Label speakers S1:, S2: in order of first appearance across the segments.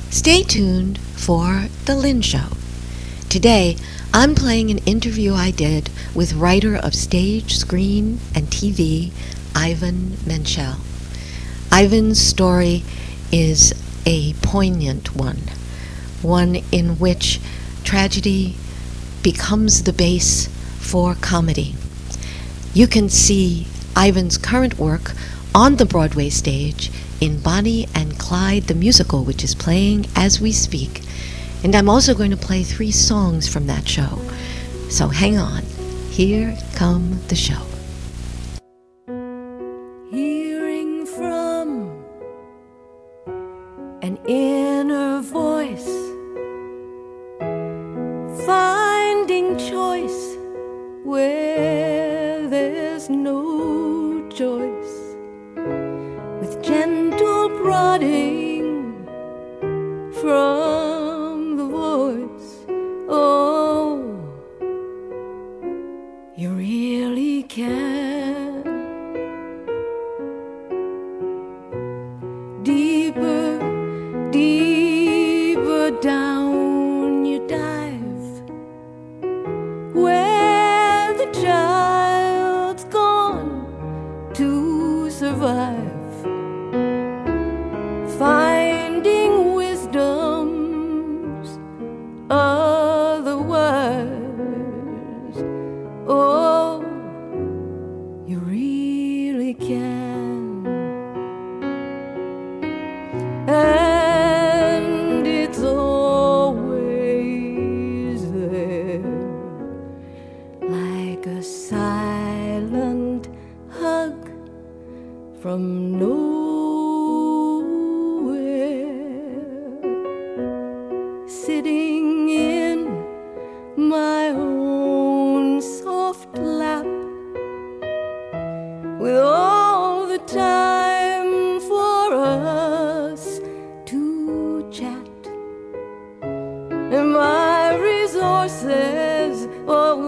S1: Stay tuned for The Lynn Show. Today, I'm playing an interview I did with writer of stage, screen, and TV, Ivan Menchel. Ivan's story is a poignant one in which tragedy becomes the base for comedy. You can see Ivan's current work on the Broadway stage in Bonnie and Clyde the musical, which is playing as we speak. And I'm also going to play 3 songs from that show. So hang on. Here come the show.
S2: Hearing from an inner voice, finding choice where there's no choice, with gentle prodding from the voice. Oh, you really can. Deeper, deeper down you dive, where the child's gone to survive, finding wisdom's otherwise. Oh, you really can. And it's always there, like a silent hug from nowhere, sitting in my own soft lap, with all the time for us to chat, and my resources all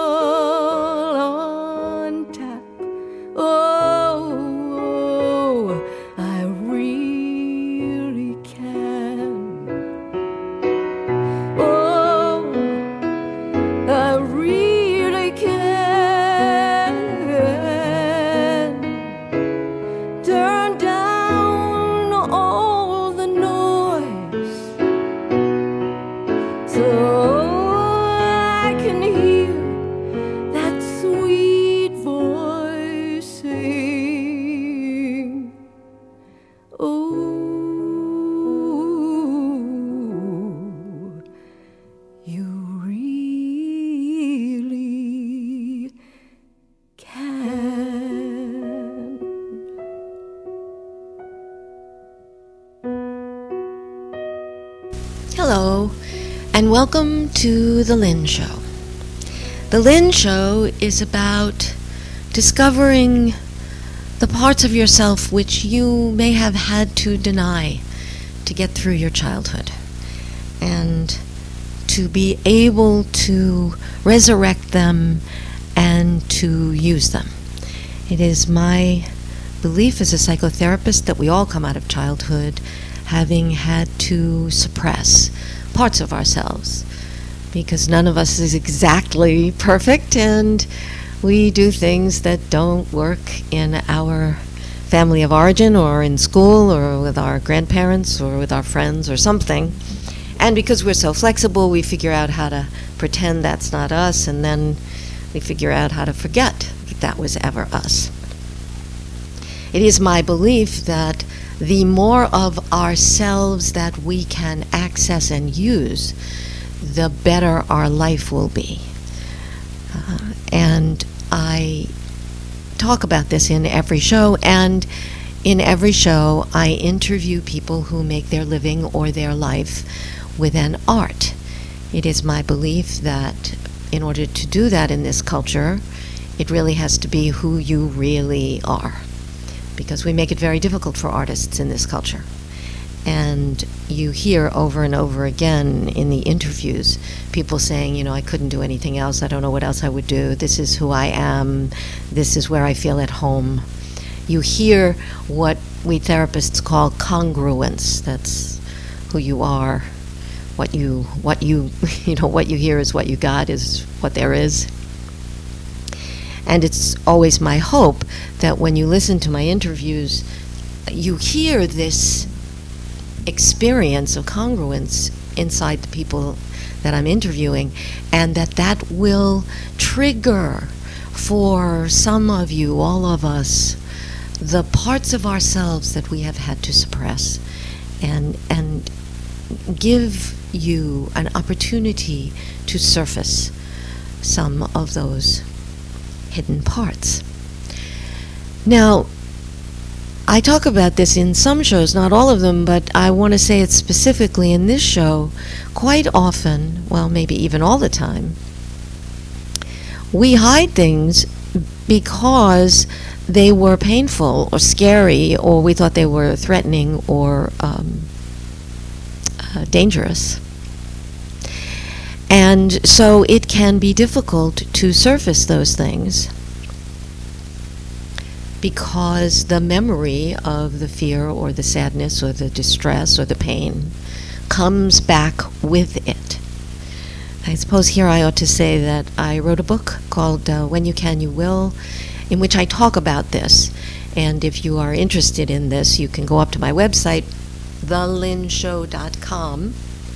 S2: on tap. Oh, I really can. Oh, I really can. Turn down all the noise so I can hear that sweet voice sing. Oh, you really can.
S1: Hello, and welcome to The Lynn Show. The Lynn Show is about discovering the parts of yourself which you may have had to deny to get through your childhood, and to be able to resurrect them and to use them. It is my belief as a psychotherapist that we all come out of childhood having had to suppress parts of ourselves, because none of us is exactly perfect, and we do things that don't work in our family of origin or in school or with our grandparents or with our friends or something. And because we're so flexible, we figure out how to pretend that's not us, and then we figure out how to forget that was ever us. It is my belief that the more of ourselves that we can access and use, the better our life will be. And I talk about this in every show, and in every show I interview people who make their living or their life with an art. It is my belief that in order to do that in this culture, it really has to be who you really are, because we make it very difficult for artists in this culture. And you hear over and over again in the interviews people saying, you know, I couldn't do anything else, I don't know what else I would do, this is who I am, this is where I feel at home. You hear what we therapists call congruence. That's who you are, what you what you hear is what you got, is what there is. And it's always my hope that when you listen to my interviews, you hear this experience of congruence inside the people that I'm interviewing, and that will trigger for some of you, all of us, the parts of ourselves that we have had to suppress, and give you an opportunity to surface some of those hidden parts. Now, I talk about this in some shows, not all of them, but I want to say it specifically in this show. Quite often, well, maybe even all the time, we hide things because they were painful or scary, or we thought they were threatening or dangerous. And so it can be difficult to surface those things because the memory of the fear or the sadness or the distress or the pain comes back with it. I suppose here I ought to say that I wrote a book called When You Can, You Will, in which I talk about this. And if you are interested in this, you can go up to my website, thelynshow.com,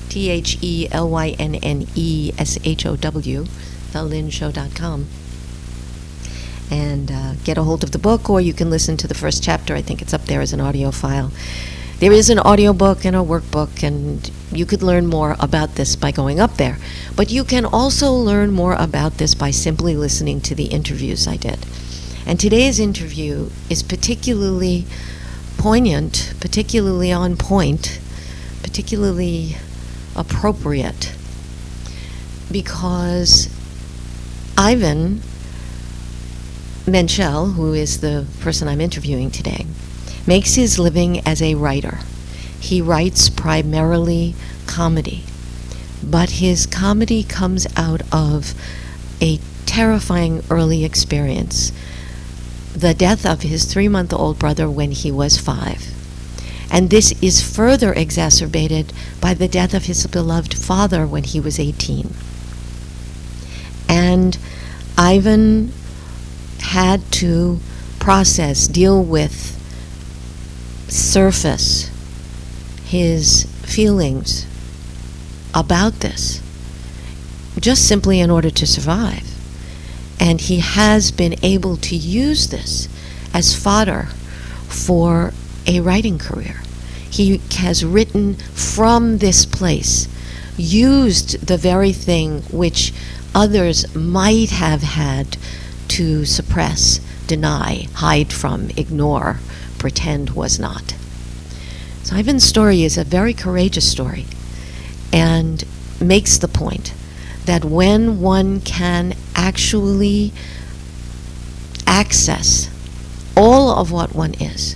S1: TheLynneshow, thelynshow.com, and get a hold of the book, or you can listen to the first chapter. I think it's up there as an audio file. There is an audio book and a workbook, and you could learn more about this by going up there. But you can also learn more about this by simply listening to the interviews I did. And today's interview is particularly poignant, particularly on point, particularly appropriate, because Ivan Menchel, who is the person I'm interviewing today, makes his living as a writer. He writes primarily comedy, but his comedy comes out of a terrifying early experience, the death of his 3-month-old brother when he was 5. And this is further exacerbated by the death of his beloved father when he was 18. And Ivan had to process, deal with, surface his feelings about this, just simply in order to survive. And he has been able to use this as fodder for a writing career. He has written from this place, used the very thing which others might have had to suppress, deny, hide from, ignore, pretend was not. So Ivan's story is a very courageous story and makes the point that when one can actually access all of what one is,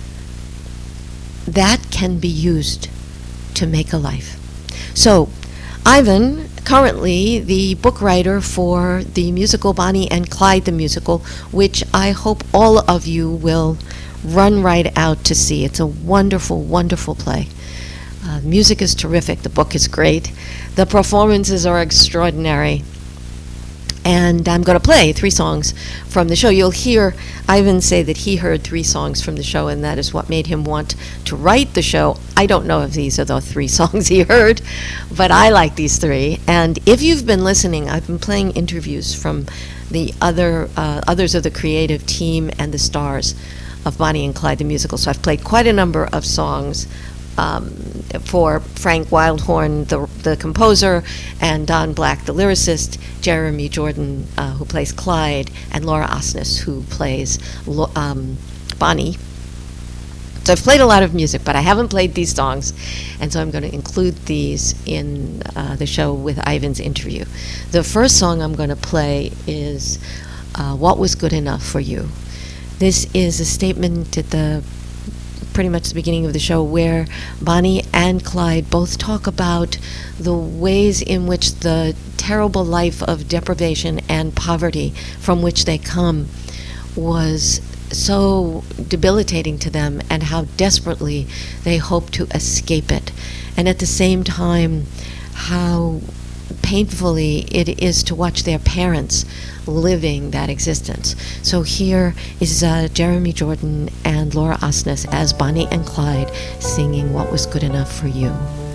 S1: that can be used to make a life. So, Ivan, currently the book writer for the musical Bonnie and Clyde the Musical, which I hope all of you will run right out to see. It's a wonderful, wonderful play. The music is terrific. The book is great. The performances are extraordinary. And I'm going to play 3 songs from the show. You'll hear Ivan say that he heard 3 songs from the show, and that is what made him want to write the show. I don't know if these are the 3 songs he heard, but I like these 3. And if you've been listening, I've been playing interviews from the others of the creative team and the stars of Bonnie and Clyde the Musical. So I've played quite a number of songs for Frank Wildhorn, the composer, and Don Black, the lyricist, Jeremy Jordan, who plays Clyde, and Laura Osnes, who plays Bonnie. So I've played a lot of music, but I haven't played these songs, and so I'm going to include these in the show with Ivan's interview. The first song I'm going to play is What Was Good Enough for You. This is a statement at pretty much the beginning of the show where Bonnie and Clyde both talk about the ways in which the terrible life of deprivation and poverty from which they come was so debilitating to them, and how desperately they hope to escape it. and at the same time, how painfully it is to watch their parents living that existence. So here is Jeremy Jordan and Laura Osnes as Bonnie and Clyde singing What Was Good Enough for You.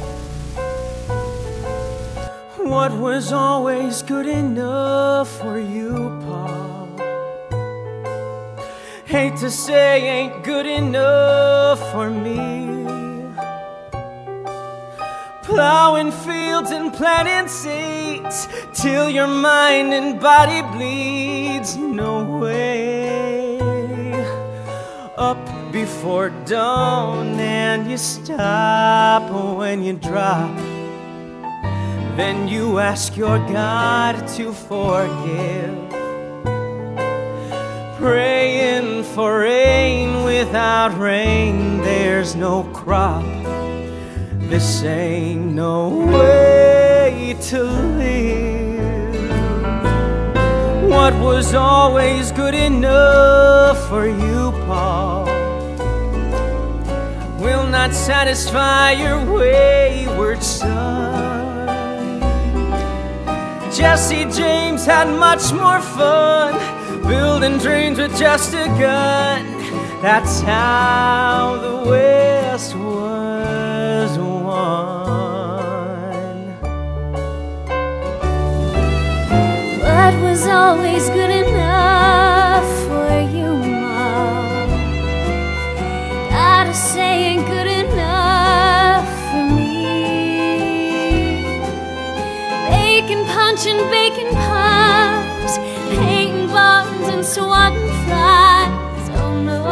S3: What was always good enough for you, Paul? Hate to say ain't good enough for me. Plowing fields and planting seeds till your mind and body bleeds. No way. Up before dawn and you stop when you drop. Then you ask your God to forgive. Praying for rain, without rain there's no crop. This ain't no way to live. What was always good enough for you, Paul, will not satisfy your wayward son. Jesse James had much more fun building dreams with just a gun. That's how the West was won.
S4: What was always good enough for you, Mom? Gotta say ain't good enough for me. Bacon punch and bacon pies, painting barns and swatting flies. Oh no,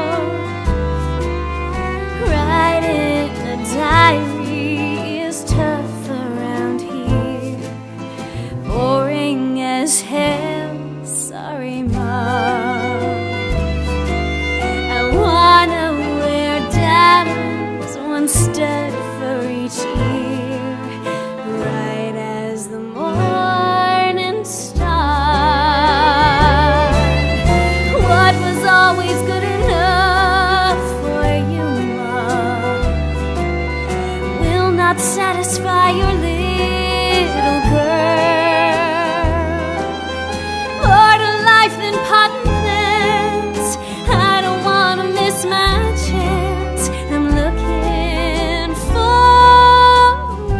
S4: writing a diary is tough around here. Boring as hell, sorry Mom. I wanna wear diamonds, one stud for each ear, bright as the morning star. What was always good enough for you, Mom, will not satisfy your little girl. More to life than pot and plants, I don't wanna miss my chance. I'm looking for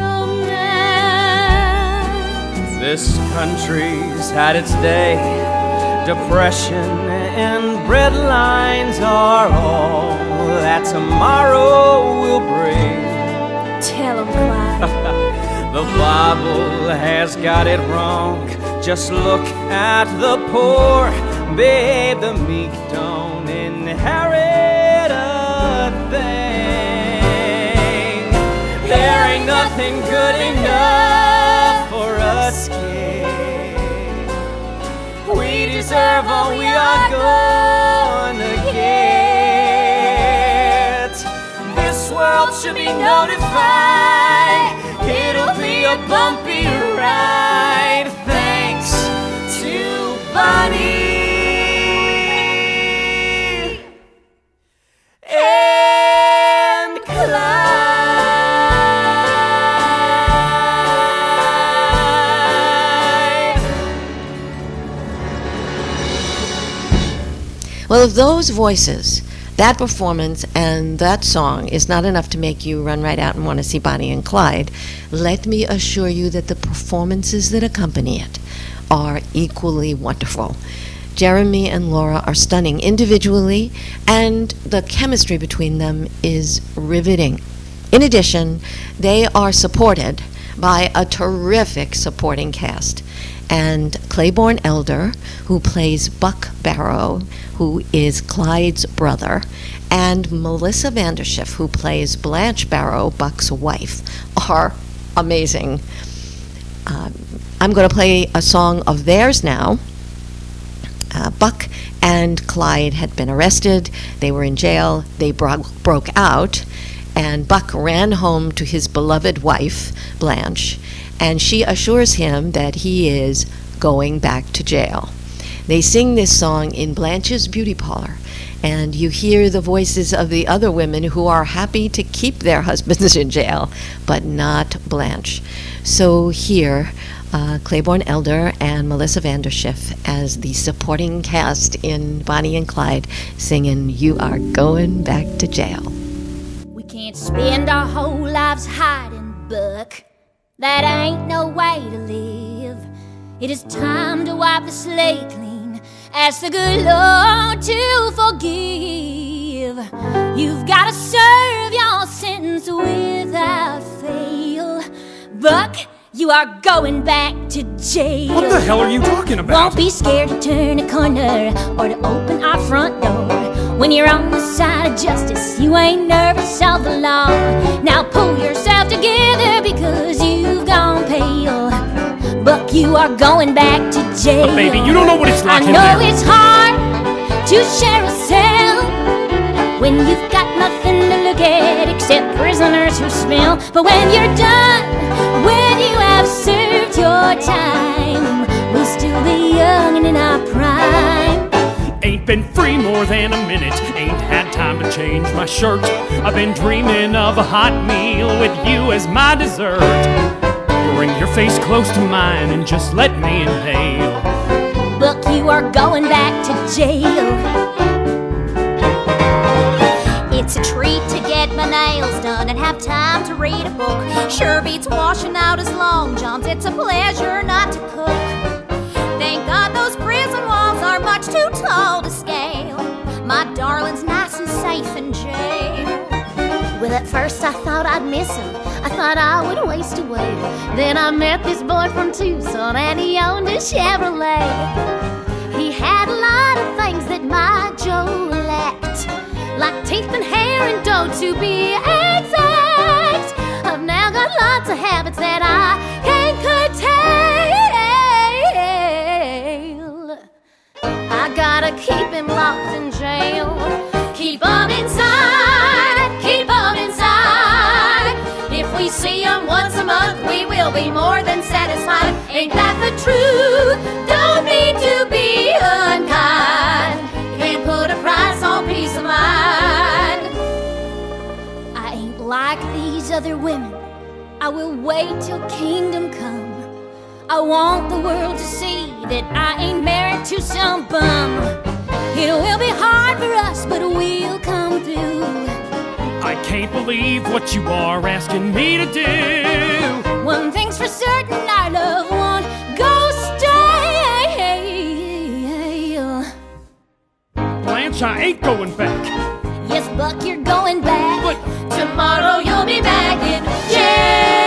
S4: romance.
S3: This country's had its day. Depression and bread lines are all that tomorrow will bring.
S4: Tell 'em, Clyde.
S3: The Bible has got it wrong. Just look at the poor, babe. The meek don't inherit a thing. There ain't nothing good enough for us kids. We deserve all we are gonna get. This world should be notified. It'll be a bumpy ride. Thanks to Bonnie and Clyde.
S1: Well, if those voices, that performance, and that song is not enough to make you run right out and want to see Bonnie and Clyde, let me assure you that the performances that accompany it are equally wonderful. Jeremy and Laura are stunning individually, and the chemistry between them is riveting. In addition, they are supported by a terrific supporting cast. And Claiborne Elder, who plays Buck Barrow, who is Clyde's brother, and Melissa Vanderschiff, who plays Blanche Barrow, Buck's wife, are amazing. I'm going to play a song of theirs now. Buck and Clyde had been arrested. They were in jail. They broke out, and Buck ran home to his beloved wife, Blanche, and she assures him that he is going back to jail. They sing this song in Blanche's beauty parlor, And you hear the voices of the other women who are happy to keep their husbands in jail, but not Blanche. So here, Claiborne Elder and Melissa Vanderschiff as the supporting cast in Bonnie and Clyde singing "You Are Going Back to Jail."
S4: We can't spend our whole lives hiding, Buck. That ain't no way to live. It is time to wipe the slate clean. Ask the good Lord to forgive. You've got to serve your sentence without fail. Buck, you are going back to jail.
S5: What the hell are you talking about?
S4: Won't be scared to turn a corner or to open our front door. When you're on the side of justice, you ain't nervous of the law. Now pull yourself together because you've gone pale. Buck, you are going back to jail.
S5: But baby, you don't know what it's like in
S4: I know
S5: there.
S4: it's hard to share a cell when you've got nothing to look at except prisoners who smell. But when you're done, when you have served your time, we'll still be young and in our prime.
S5: Ain't been free more than a minute. Ain't had time to change my shirt. I've been dreaming of a hot meal with you as my dessert. Bring your face close to mine and just let me inhale.
S4: Buck, you are going back to jail. It's a treat to get my nails done and have time to read a book. Sure beats washing out his long johns. It's a pleasure not to cook. Thank God those prison walls are much too tall to scale. My darling's nice and safe in jail. Well, at first I thought I'd miss him. I thought I would waste away. Then I met this boy from Tucson and he owned a Chevrolet. He had a lot of things that my Joe lacked, like teeth and hair and dough to be exact. I've now got lots of habits that I can't curtail. I gotta keep him locked in jail. Keep him inside, keep him inside. If we see him once a month, we will be more than satisfied. Ain't that the truth? Don't mean to be unkind. Can't put a price on peace of mind. I ain't like these other women. I will wait till kingdom come. I want the world to see that I ain't married to some bum. It will be hard for us, but we'll come through.
S5: I can't believe what you are asking me to do.
S4: One thing's for certain, our love won't go stale.
S5: Blanche, I ain't going back.
S4: Yes, Buck, you're going back.
S5: But
S4: Tomorrow you'll be back in jail.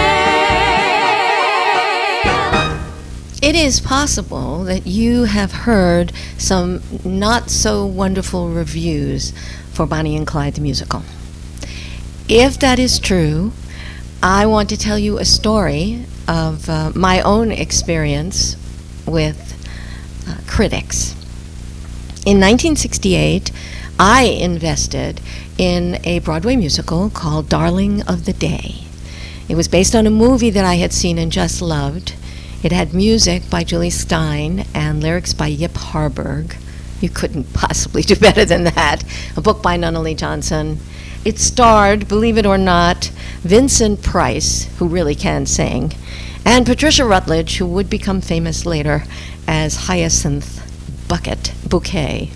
S1: It is possible that you have heard some not so wonderful reviews for Bonnie and Clyde the musical. If that is true, I want to tell you a story of my own experience with critics. In 1968, I invested in a Broadway musical called Darling of the Day. It was based on a movie that I had seen and just loved. It had music by Julie Stein and lyrics by Yip Harburg. You couldn't possibly do better than that. A book by Nunnally Johnson. It starred, believe it or not, Vincent Price, who really can sing, and Patricia Rutledge, who would become famous later as Hyacinth Bouquet.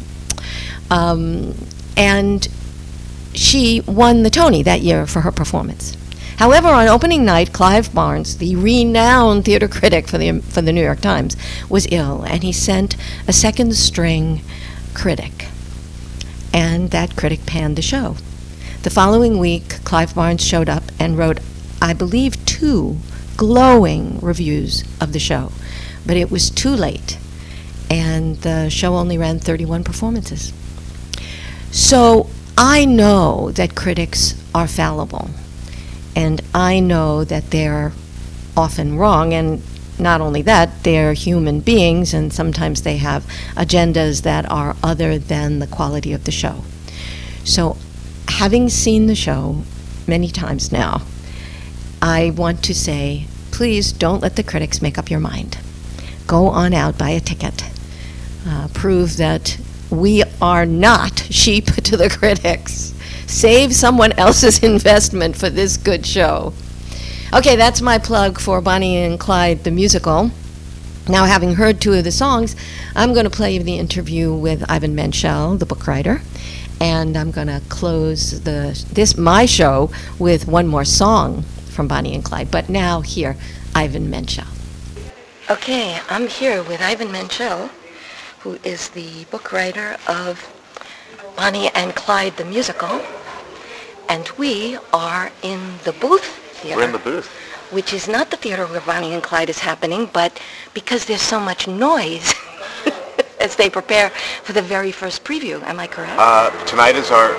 S1: And she won the Tony that year for her performance. However, on opening night, Clive Barnes, the renowned theater critic for the New York Times, was ill, and he sent a second-string critic. And that critic panned the show. The following week, Clive Barnes showed up and wrote, I believe, 2 glowing reviews of the show. But it was too late, and the show only ran 31 performances. So I know that critics are fallible, and I know that they're often wrong, and not only that, they're human beings, and sometimes they have agendas that are other than the quality of the show. So having seen the show many times now, I want to say, please don't let the critics make up your mind. Go on out, buy a ticket. Prove that we are not sheep to the critics. Save someone else's investment for this good show. Okay, that's my plug for Bonnie and Clyde, the musical. Now, having heard two of the songs, I'm going to play you the interview with Ivan Menchel, the book writer, and I'm going to close my show with one more song from Bonnie and Clyde. But now, here, Ivan Menchel. Okay, I'm here with Ivan Menchel, who is the book writer of Bonnie and Clyde, the musical, and we are in the Booth Theater.
S6: We're in the Booth.
S1: Which is not the theater where Bonnie and Clyde is happening, but because there's so much noise as they prepare for the very first preview. Am I correct?
S6: Tonight is our...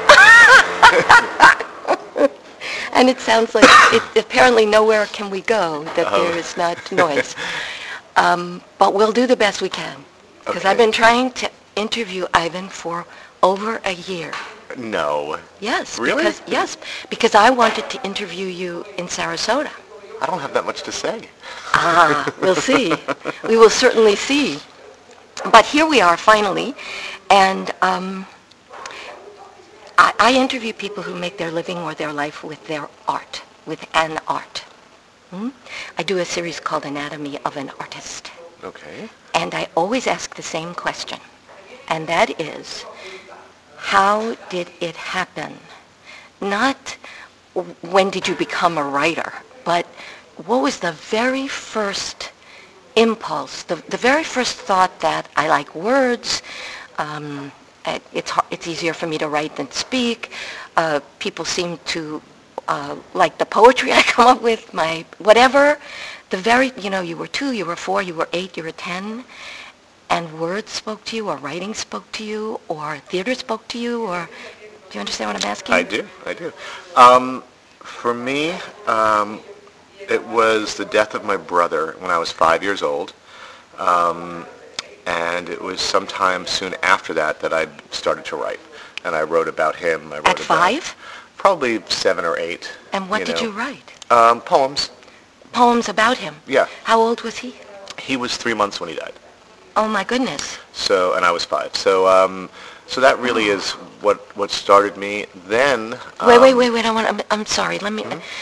S1: And it sounds like apparently nowhere can we go that there is not noise. But we'll do the best we can. Because I've been trying to interview Ivan for over a year.
S6: No.
S1: Yes.
S6: Really?
S1: Because I wanted to interview you in Sarasota.
S6: I don't have that much to say.
S1: We'll see. We will certainly see. But here we are finally, and I interview people who make their living or their life with their art, with an art. I do a series called Anatomy of an Artist.
S6: Okay.
S1: And I always ask the same question, and that is, how did it happen? Not when did you become a writer, but what was the very first impulse, the very first thought that I like words, it's easier for me to write than speak, people seem to like the poetry I come up with, my whatever, you were 2, you were 4, you were 8, you were 10, and words spoke to you, or writing spoke to you, or theater spoke to you, or do you understand what I'm asking?
S6: I do. For me, it was the death of my brother when I was 5 years old, and it was sometime soon after that I started to write, and I wrote about him.
S1: At 5?
S6: Probably 7 or 8.
S1: And what did you write?
S6: Poems.
S1: Poems about him?
S6: Yeah.
S1: How old was he?
S6: He was 3 months when he died.
S1: Oh my goodness.
S6: So, and I was 5. So that really is what started me. Then.
S1: Wait. I'm sorry. Let me.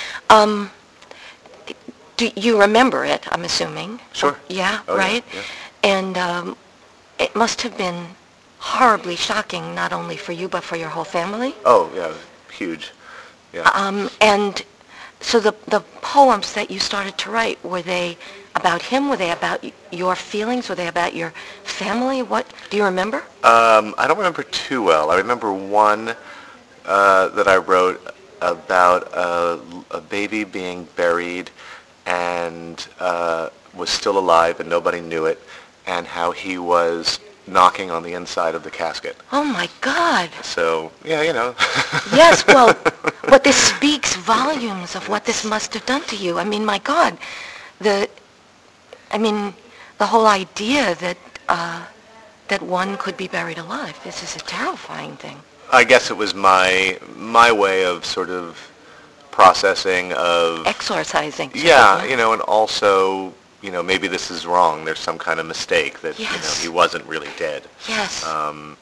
S1: Do you remember it? I'm assuming.
S6: Sure.
S1: Yeah.
S6: Oh,
S1: right.
S6: Yeah.
S1: And it must have been horribly shocking, not only for you but for your whole family.
S6: Oh yeah, huge. Yeah.
S1: And so the poems that you started to write, were they about him? Were they about your feelings? Were they about your family? What do you remember?
S6: I don't remember too well. I remember one that I wrote about a baby being buried and was still alive and nobody knew it, and how he was knocking on the inside of the casket.
S1: Oh my God.
S6: So, yeah, you know.
S1: Yes, well, but this speaks volumes of what this must have done to you. I mean, my God, the whole idea that one could be buried alive. This is a terrifying thing.
S6: I guess it was my way of sort of processing of...
S1: Exorcising.
S6: Yeah, and also, maybe this is wrong. There's some kind of mistake that,
S1: yes.
S6: He wasn't really dead.
S1: Yes.
S6: And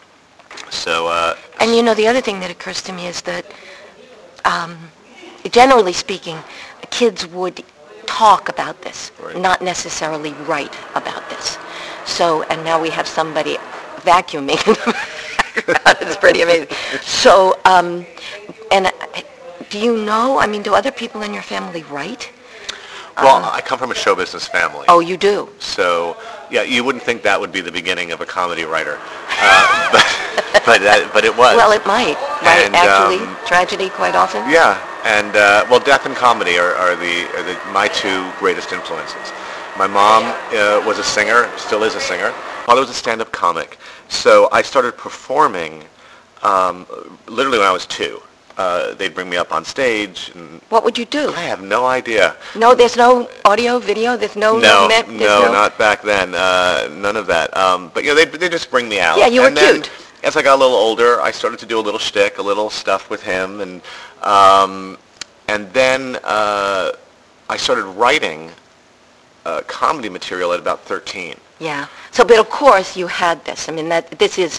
S1: the other thing that occurs to me is that, generally speaking, kids would talk about this,
S6: right.
S1: Not necessarily write about this. So, and now we have somebody vacuuming. It's pretty amazing. So, and do you know, do other people in your family write?
S6: Well, I come from a show business family.
S1: Oh, you do?
S6: So, yeah, you wouldn't think that would be the beginning of a comedy writer, but it was.
S1: Well, it might. Right?
S6: And,
S1: actually, tragedy quite often.
S6: Yeah, and death and comedy are my two greatest influences. My mom was a singer, still is a singer. Father was a stand-up comic, so I started performing literally when I was 2. They'd bring me up on stage. And
S1: what would you do?
S6: I have no idea.
S1: No, there's no audio, video. There's no.
S6: No, not back then. None of that. But they just bring me out.
S1: Yeah, you were cute.
S6: As I got a little older, I started to do a little shtick, a little stuff with him, and then I started writing comedy material at about 13.
S7: Yeah. So, but of course you had this. I mean, this is,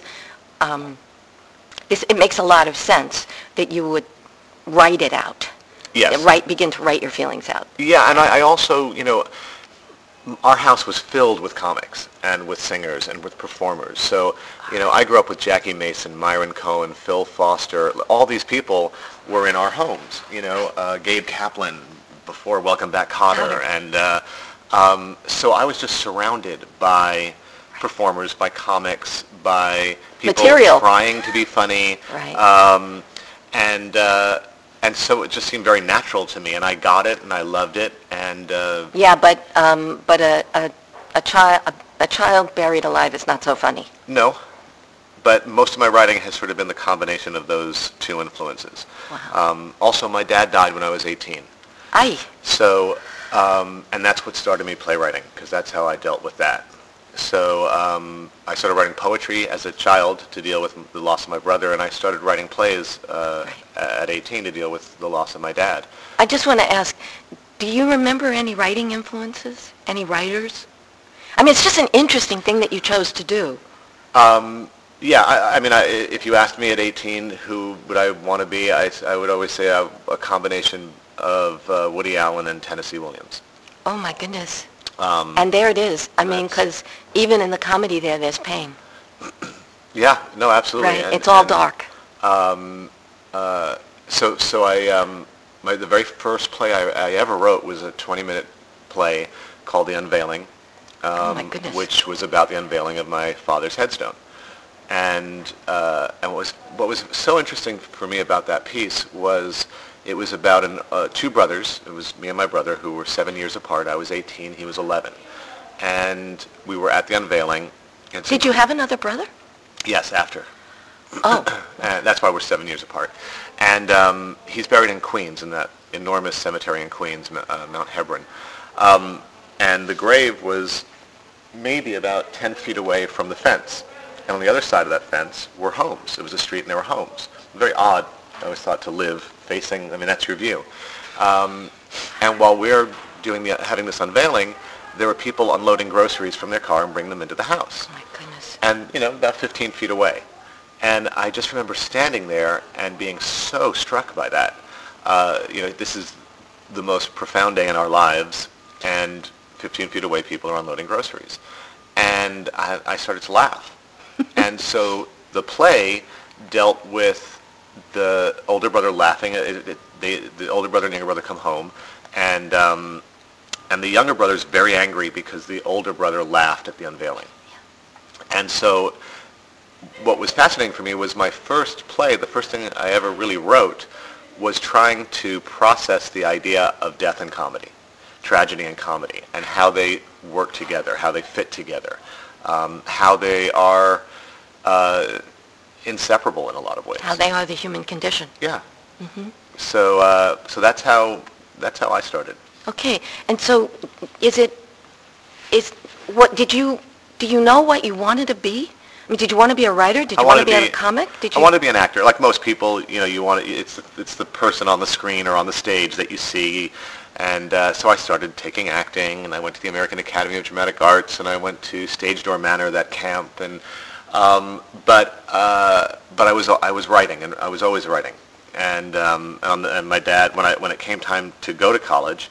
S7: it makes a lot of sense that you would write it out.
S6: Yes.
S7: Begin to write your feelings out.
S6: Yeah, and I also, our house was filled with comics and with singers and with performers. So, I grew up with Jackie Mason, Myron Cohen, Phil Foster. All these people were in our homes. Gabe Kaplan before Welcome Back, Kotter. And so I was just surrounded by performers, by comics, by people
S7: Material.
S6: trying to be funny.
S7: Right.
S6: And so it just seemed very natural to me, and I got it, and I loved it, and
S7: Yeah, but a child buried alive is not so funny.
S6: no. But most of my writing has sort of been the combination of those two influences.
S7: Wow.
S6: Also, my dad died when I was 18.
S7: Aye.
S6: So, and that's what started me playwriting, because that's how I dealt with that. So I started writing poetry as a child to deal with the loss of my brother, and I started writing plays at 18 to deal with the loss of my dad.
S7: I just want to ask, do you remember any writing influences? Any writers? I mean, it's just an interesting thing that you chose to do.
S6: Yeah, I mean, if you asked me at 18 who would I want to be, I would always say a combination of Woody Allen and Tennessee Williams.
S7: Oh, my goodness. And there it is. I mean, because even in the comedy there's pain.
S6: Yeah, no, absolutely.
S7: Right,
S6: And,
S7: it's all
S6: and,
S7: dark.
S6: So the very first play I ever wrote was a 20-minute play called The Unveiling,
S7: Oh, my goodness.
S6: which was about the unveiling of my father's headstone. And what was so interesting for me about that piece was it was about two brothers. It was me and my brother who were 7 years apart. I was 18, he was 11. And we were at the unveiling. And
S7: Did you have another brother?
S6: Yes, after.
S7: Oh.
S6: And that's why we're 7 years apart. And he's buried in Queens, in that enormous cemetery in Queens, Mount Hebron. And the grave was maybe about 10 feet away from the fence. And on the other side of that fence were homes. It was a street and there were homes. Very odd, I always thought, to live facing, I mean, that's your view. And while we're having this unveiling, there were people unloading groceries from their car and bringing them into the house.
S7: Oh, my goodness.
S6: And, about 15 feet away. And I just remember standing there and being so struck by that. This is the most profound day in our lives, and 15 feet away people are unloading groceries. And I started to laugh. And so the play dealt with the older brother laughing. The older brother and younger brother come home, and the younger brother's very angry because the older brother laughed at the unveiling. And so what was fascinating for me was my first play, the first thing I ever really wrote, was trying to process the idea of death and comedy, tragedy and comedy, and how they work together, how they fit together, how they are inseparable in a lot of ways.
S7: How they are the human condition.
S6: Yeah. Mm-hmm. So that's how I started.
S7: Okay, and so do you know what you wanted to be? I mean, did you want to be a writer? Did you want to be a comic?
S6: I wanted to be an actor. Like most people, it's the person on the screen or on the stage that you see. And so I started taking acting, and I went to the American Academy of Dramatic Arts, and I went to Stage Door Manor, that camp, and but I was writing, and I was always writing. And my dad, when it came time to go to college,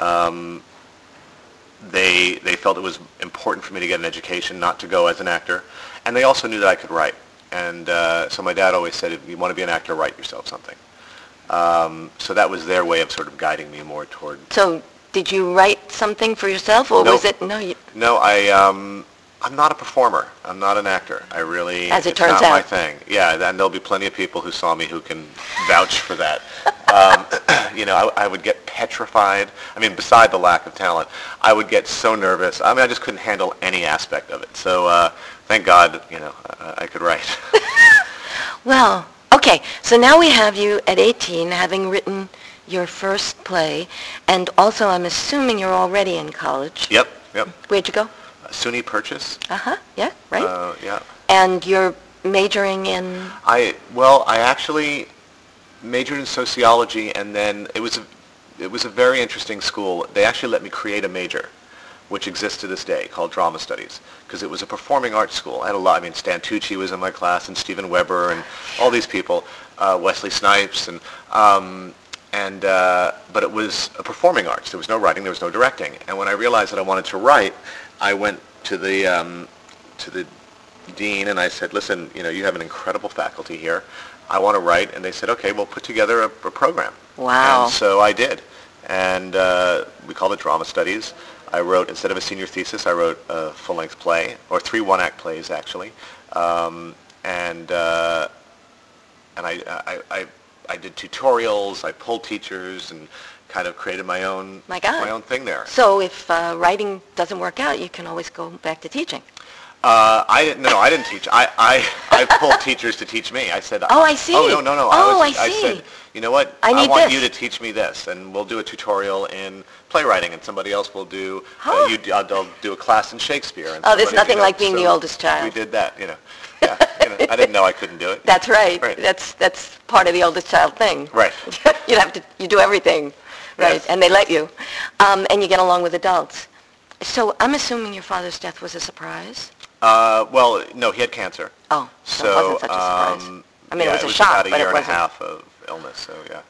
S6: they felt it was important for me to get an education, not to go as an actor, and they also knew that I could write. And so my dad always said, if you want to be an actor, write yourself something. So that was their way of sort of guiding me more toward.
S7: So did you write something for yourself, or was it no?
S6: No, I'm not a performer. I'm not an actor. I really,
S7: as it
S6: it's
S7: turns
S6: not
S7: out,
S6: my thing. Yeah, and there'll be plenty of people who saw me who can vouch for that. I would get petrified. I mean, beside the lack of talent, I would get so nervous. I mean, I just couldn't handle any aspect of it. So thank God, I could write.
S7: Well, okay. So now we have you at 18, having written your first play, and also I'm assuming you're already in college.
S6: Yep.
S7: Where'd you go?
S6: SUNY Purchase.
S7: Yeah, right.
S6: Yeah.
S7: And you're majoring in?
S6: I actually majored in sociology, and then it was a very interesting school. They actually let me create a major, which exists to this day, called Drama Studies, because it was a performing arts school. I had a lot. I mean, Stan Tucci was in my class, and Steven Weber, and all these people, Wesley Snipes, but it was a performing arts. There was no writing, there was no directing. And when I realized that I wanted to write, I went to the dean and I said, listen, you have an incredible faculty here. I want to write. And they said, okay, we'll put together a program.
S7: Wow.
S6: And so I did. And we called it Drama Studies. I wrote, instead of a senior thesis, I wrote a full-length play, or 3 one-act plays, actually. I did tutorials, I pulled teachers, and kind of created my own thing there.
S7: So if writing doesn't work out, you can always go back to teaching.
S6: I didn't teach. I pulled teachers to teach me. I said,
S7: oh, I see.
S6: Oh, no.
S7: I see.
S6: I said, you know what?
S7: I
S6: want
S7: this.
S6: you to teach me this, and we'll do a tutorial in playwriting, and somebody else will do, they'll do a class in Shakespeare. And
S7: there's nothing like being the oldest child.
S6: We did that, Yeah, I didn't know I couldn't do it.
S7: That's right.
S6: Right.
S7: That's part of the oldest child thing.
S6: Right.
S7: You do everything, right?
S6: Yes.
S7: And they let you, and you get along with adults. So I'm assuming your father's death was a surprise.
S6: Well, no, he had cancer.
S7: Oh, so it wasn't such a surprise. I mean, it was a shock,
S6: about a
S7: but
S6: year
S7: it
S6: and a
S7: wasn't.
S6: half of illness. So yeah.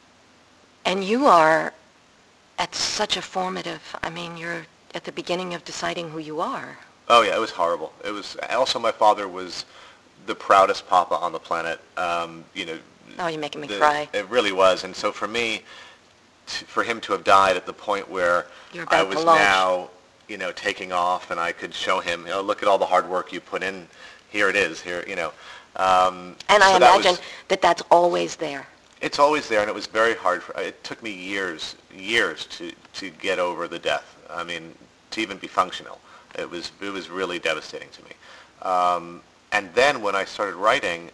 S7: And you are at such a formative. I mean, you're at the beginning of deciding who you are.
S6: Oh yeah, it was horrible. It was also my father was the proudest papa on the planet.
S7: Oh, you're making me cry.
S6: It really was, and so for me, for him to have died at the point where
S7: You're
S6: I
S7: about to
S6: was
S7: launch.
S6: now, taking off, and I could show him, look at all the hard work you put in. Here it is. Here,
S7: And
S6: so
S7: I imagine that's always there.
S6: It's always there, and it was very hard. It took me years to get over the death. I mean, to even be functional. It was really devastating to me. And then when I started writing,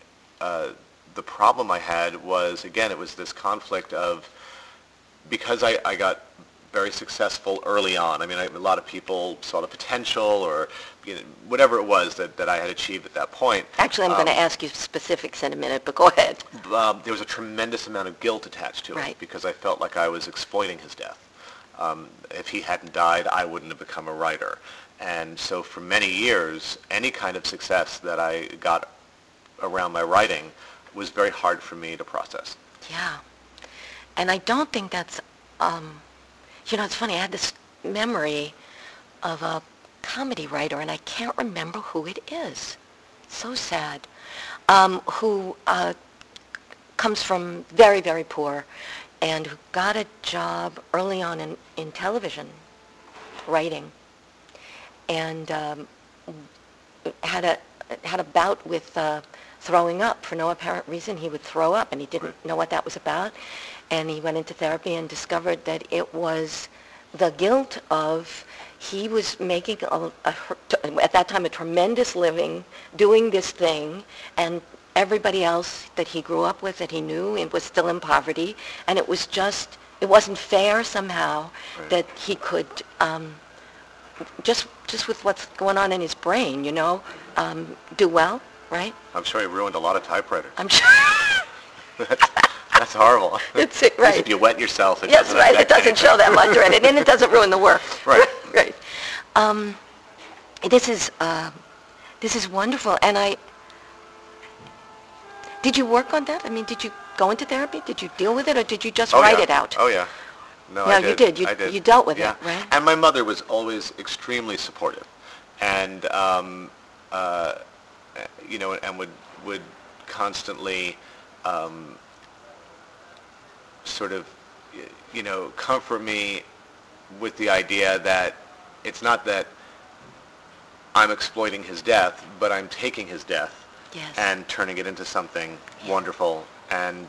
S6: the problem I had was, again, it was this conflict of, because I got very successful early on. I mean, a lot of people saw the potential, or whatever it was that I had achieved at that point.
S7: Actually, I'm going to ask you specifics in a minute, but go ahead.
S6: There was a tremendous amount of guilt attached to
S7: Right.
S6: it, because I felt like I was exploiting his death. If he hadn't died, I wouldn't have become a writer. And so for many years, any kind of success that I got around my writing was very hard for me to process.
S7: Yeah. And I don't think that's, it's funny, I had this memory of a comedy writer, and I can't remember who it is. So sad. Who comes from very, very poor, and who got a job early on in television writing, and had a bout with throwing up. For no apparent reason, he would throw up, and he didn't know what that was about. And he went into therapy and discovered that it was the guilt of, he was making, at that time, a tremendous living doing this thing, and everybody else that he grew up with, that he knew, it was still in poverty, and it wasn't fair somehow that he could, just with what's going on in his brain, do well, right?
S6: I'm sure he ruined a lot of typewriters.
S7: I'm sure.
S6: That's horrible.
S7: That's it, right.
S6: If you wet yourself, it
S7: Yes,
S6: doesn't
S7: right. It
S6: affect
S7: doesn't
S6: anything.
S7: show that much, right? And it doesn't ruin the work.
S6: Right.
S7: Right. This is wonderful. And did you work on that? I mean, did you go into therapy? Did you deal with it, or did you just write
S6: yeah.
S7: it out?
S6: Oh yeah. No,
S7: No,
S6: I
S7: you
S6: did.
S7: did.
S6: I did.
S7: You dealt with
S6: Yeah.
S7: it, right?
S6: And my mother was always extremely supportive, and and would constantly sort of comfort me with the idea that it's not that I'm exploiting his death, but I'm taking his death
S7: Yes.
S6: and turning it into something wonderful, and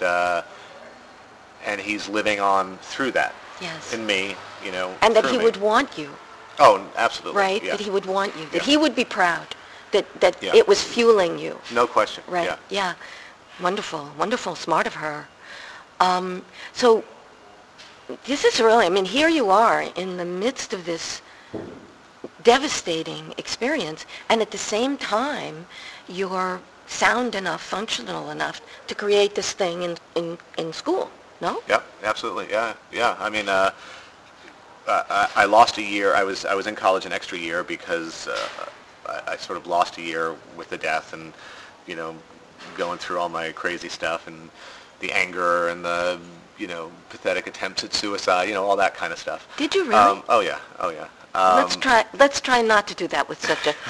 S6: he's living on through that
S7: Yes.
S6: in me,
S7: And that
S6: through
S7: he
S6: me.
S7: would want you,
S6: Oh, absolutely.
S7: right?
S6: Yeah.
S7: That he would want you. That
S6: Yeah.
S7: he would be proud. That
S6: Yeah.
S7: it was fueling you.
S6: No question.
S7: Right.
S6: Yeah.
S7: Yeah. Wonderful. Wonderful. Smart of her. So this is really, I mean, here you are in the midst of this devastating experience, and at the same time, you're sound enough, functional enough to create this thing in school, no?
S6: Yeah, absolutely. Yeah, yeah. I mean, I lost a year. I was in college an extra year because I sort of lost a year with the death and, going through all my crazy stuff and the anger and the, pathetic attempts at suicide, all that kind of stuff.
S7: Did you really?
S6: Oh yeah.
S7: Let's try not to do that with such a...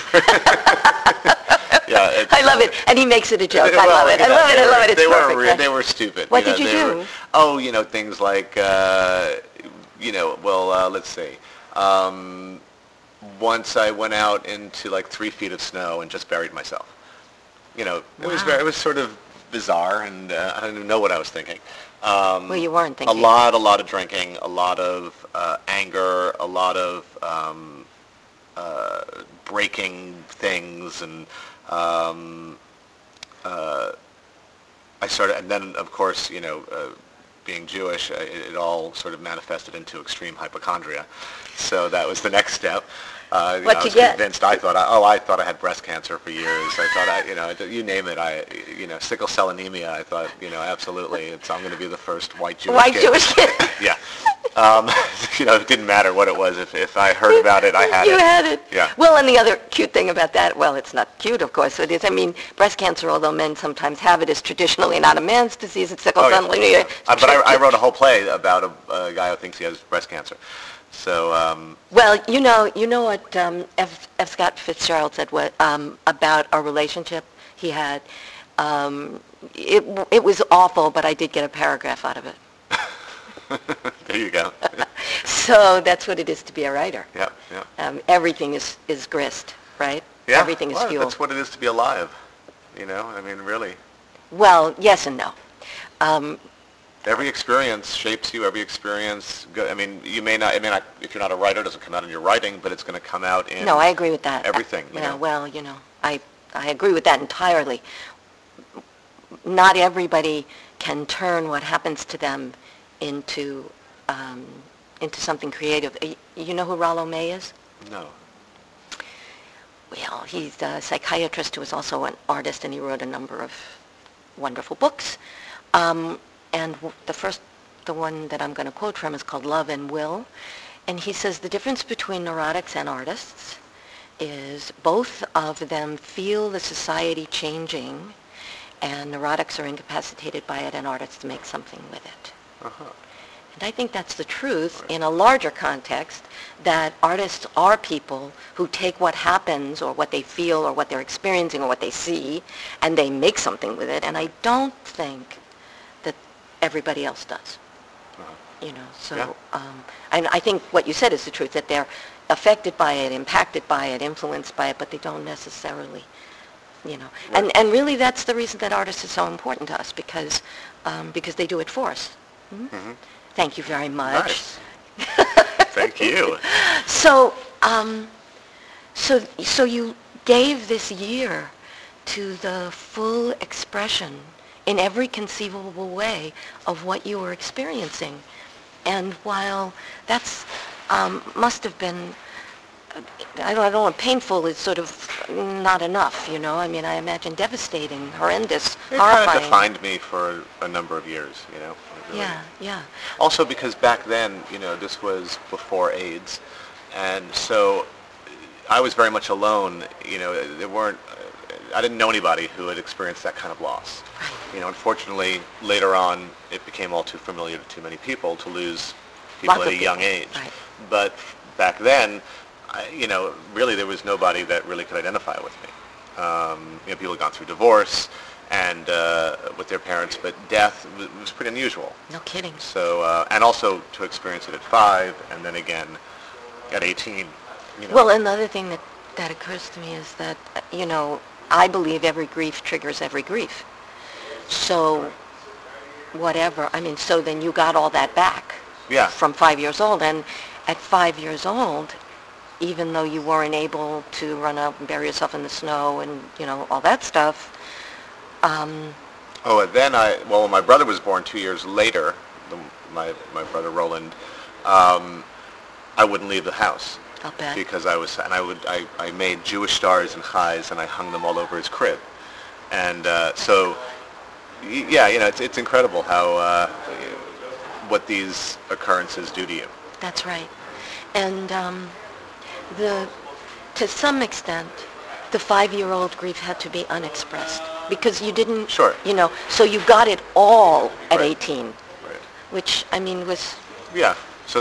S6: Yeah,
S7: I love it, and he makes it a joke. I love it. I love it. It's perfect.
S6: They were stupid.
S7: What did you do?
S6: Things like, let's see. Once I went out into like 3 feet of snow and just buried myself. It was sort of bizarre, and I don't even know what I was thinking.
S7: Well, you weren't thinking.
S6: A lot of drinking, a lot of anger, a lot of breaking things, and I started, and then of course, being Jewish, it all sort of manifested into extreme hypochondria. So that was the next step. I was convinced. I thought I had breast cancer for years. I thought, you name it. Sickle cell anemia. I thought, absolutely, I'm going to be the first white Jewish kid. Yeah. It didn't matter what it was. If I heard about it, I had it.
S7: You had it.
S6: Yeah.
S7: Well, and the other cute thing about that, well, it's not cute, of course. It is. I mean, breast cancer, although men sometimes have it, is traditionally not a man's disease. It's sickle cell anemia.
S6: But I wrote a whole play about a guy who thinks he has breast cancer. So.
S7: Well, you know what F. Scott Fitzgerald said about our relationship he had. It was awful, but I did get a paragraph out of it.
S6: There you go.
S7: So that's what it is to be a writer.
S6: Yeah.
S7: Everything is grist, right?
S6: Yeah.
S7: Everything is fuel.
S6: That's what it is to be alive. Really.
S7: Well, yes and no.
S6: Every experience shapes you. Every experience. You may not. If you're not a writer, it doesn't come out in your writing, but it's going to come out in.
S7: No, I agree with that.
S6: Everything.
S7: Well, I agree with that entirely. Not everybody can turn what happens to them into something creative. You know who Rollo May is?
S6: No.
S7: Well, he's a psychiatrist who is also an artist, and he wrote a number of wonderful books. And the one that I'm going to quote from is called Love and Will. And he says the difference between neurotics and artists is both of them feel the society changing, and neurotics are incapacitated by it, and artists make something with it.
S6: Uh-huh.
S7: And I think that's the truth in a larger context, that artists are people who take what happens or what they feel or what they're experiencing or what they see, and they make something with it. And I don't think that everybody else does.
S6: Uh-huh.
S7: And I think what you said is the truth, that they're affected by it, impacted by it, influenced by it, but they don't necessarily, Right. And really that's the reason that artists are so important to us, because they do it for us. Mm-hmm. Mm-hmm. Thank you very much.
S6: Nice. Thank you.
S7: So you gave this year to the full expression in every conceivable way of what you were experiencing. And while that's must have been, I don't know, painful is sort of not enough, I imagine devastating, horrendous, horrifying.
S6: It kind of defined me for a number of years, Really.
S7: Yeah.
S6: Also because back then, this was before AIDS, and so I was very much alone. I didn't know anybody who had experienced that kind of loss.
S7: Right.
S6: Unfortunately, later on, it became all too familiar to too many people to lose people at a young age.
S7: Right.
S6: But back then, really there was nobody that really could identify with me. People had gone through divorce and with their parents, but death was pretty unusual.
S7: No kidding.
S6: So, and also to experience it at 5 and then again at 18.
S7: Well, another thing that occurs to me is that, I believe every grief triggers every grief. So whatever, so then you got all that back.
S6: Yeah.
S7: From 5 years old. And at 5 years old, even though you weren't able to run out and bury yourself in the snow and, all that stuff.
S6: And then when my brother was born 2 years later, my brother Roland, I wouldn't leave the house.
S7: I'll bet.
S6: Because I made Jewish stars and chais and I hung them all over his crib. And it's incredible how what these occurrences do to you.
S7: That's right. And to some extent, the 5-year-old grief had to be unexpressed because you didn't,
S6: Sure.
S7: so you got it all at
S6: Right.
S7: 18,
S6: Right.
S7: which, I mean, was,
S6: Yeah.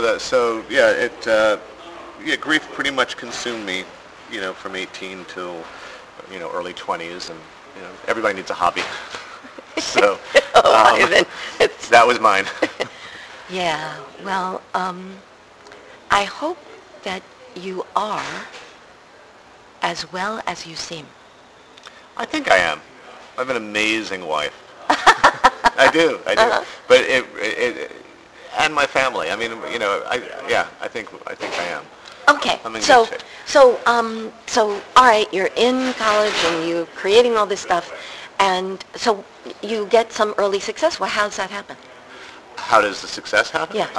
S6: Grief pretty much consumed me, from 18 till, early 20s, and everybody needs a hobby. So
S7: Ivan, it's,
S6: that was mine.
S7: yeah, well, I hope that you are as well as you seem.
S6: I think I am. I have an amazing wife. I do. But and my family. I mean, I think I am.
S7: Okay,
S6: I'm in
S7: so,
S6: good shape.
S7: so, all right, you're in college and you're creating all this stuff, and so you get some early success. Well, how does that happen?
S6: How does the success happen?
S7: Yeah.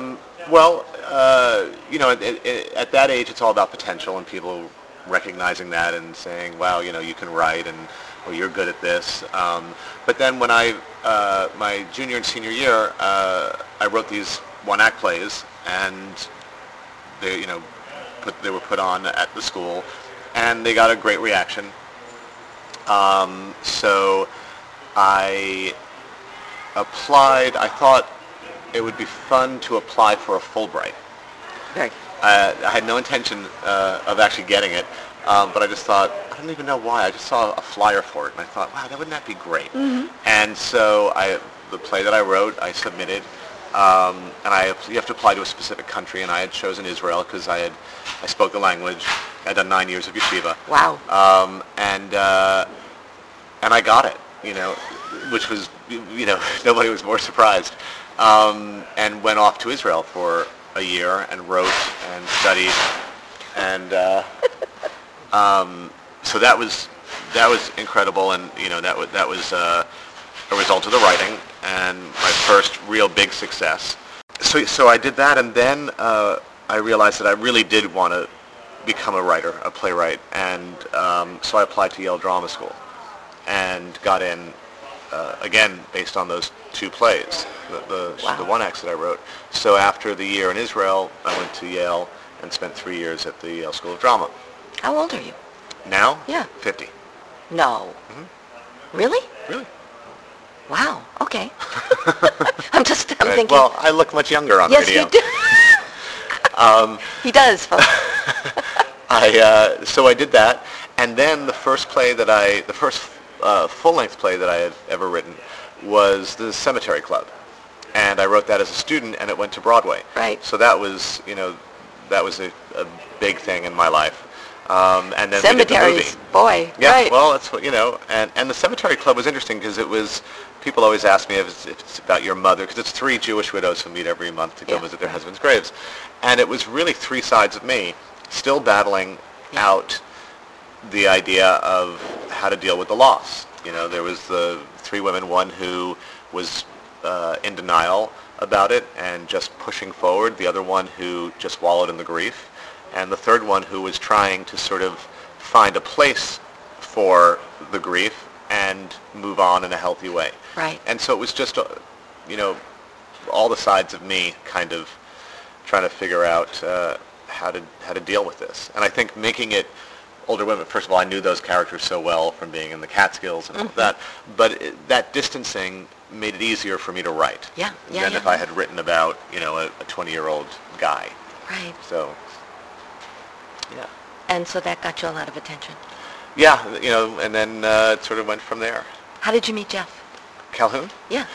S6: At that age, it's all about potential and people recognizing that and saying, wow, you can write and, or you're good at this. But then when my junior and senior year, I wrote these one-act plays, and they were put on at the school, and they got a great reaction. So I applied. I thought it would be fun to apply for a Fulbright.
S7: Right.
S6: I had no intention of actually getting it, but I just thought, I don't even know why. I just saw a flyer for it, and I thought, wow, wouldn't that be great? Mm-hmm. And so the play that I wrote, I submitted, and you have to apply to a specific country, and I had chosen Israel because I spoke the language. I'd done 9 years of yeshiva.
S7: Wow.
S6: And I got it, which was, nobody was more surprised. And went off to Israel for a year and wrote and studied, and so that was incredible, and that was a result of the writing and my first real big success. So I did that, and then I realized that I really did want to become a writer, a playwright, and so I applied to Yale Drama School and got in again based on those two plays, the one acts that I wrote. So after the year in Israel, I went to Yale and spent 3 years at the Yale School of Drama.
S7: How old are you?
S6: Now?
S7: Yeah.
S6: 50.
S7: No.
S6: Mm-hmm.
S7: Really?
S6: Really?
S7: Wow. Okay. I'm thinking.
S6: Well, I look much younger on
S7: yes,
S6: radio.
S7: you do. He does, folks.
S6: So I did that, and then the first full-length play that I had ever written was The Cemetery Club, and I wrote that as a student, and it went to Broadway.
S7: Right.
S6: So that was, a big thing in my life. And then
S7: Cemeteries,
S6: we did the movie.
S7: boy.
S6: Yeah,
S7: right.
S6: well, that's what, and the Cemetery Club was interesting because it was, people always ask me if it's about your mother, because it's 3 Jewish widows who meet every month to go visit their husbands' graves. And it was really 3 sides of me, still battling out the idea of how to deal with the loss. There was the 3 women, one who was in denial about it and just pushing forward, the other one who just wallowed in the grief, and the third one who was trying to sort of find a place for the grief and move on in a healthy way.
S7: Right.
S6: And so it was just, all the sides of me kind of trying to figure out how to deal with this. And I think making it older women, first of all, I knew those characters so well from being in the Catskills and all of that, but that distancing made it easier for me to write than if I had written about, a 20-year-old guy.
S7: Right.
S6: So, yeah.
S7: And so that got you a lot of attention.
S6: Yeah, and then it sort of went from there.
S7: How did you meet Jeff?
S6: Calhoun?
S7: Yeah.